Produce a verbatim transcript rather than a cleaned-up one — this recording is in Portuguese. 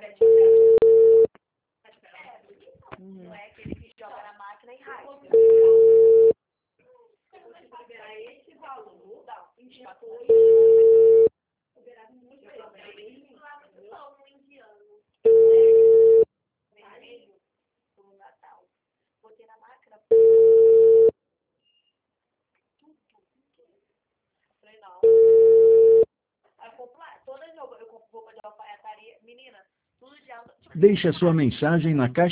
Uhum. Não é aquele que joga na máquina e rasga. Liberar esse valor, e depois liberar muito vermelho no indiano. Vermelho no Natal. Botei na máquina. Tudo. Falei, não. Aí eu compro lá. Todas eu compro roupa de alfaiataria. Menina, tudo de alta. Deixe a sua mensagem na caixa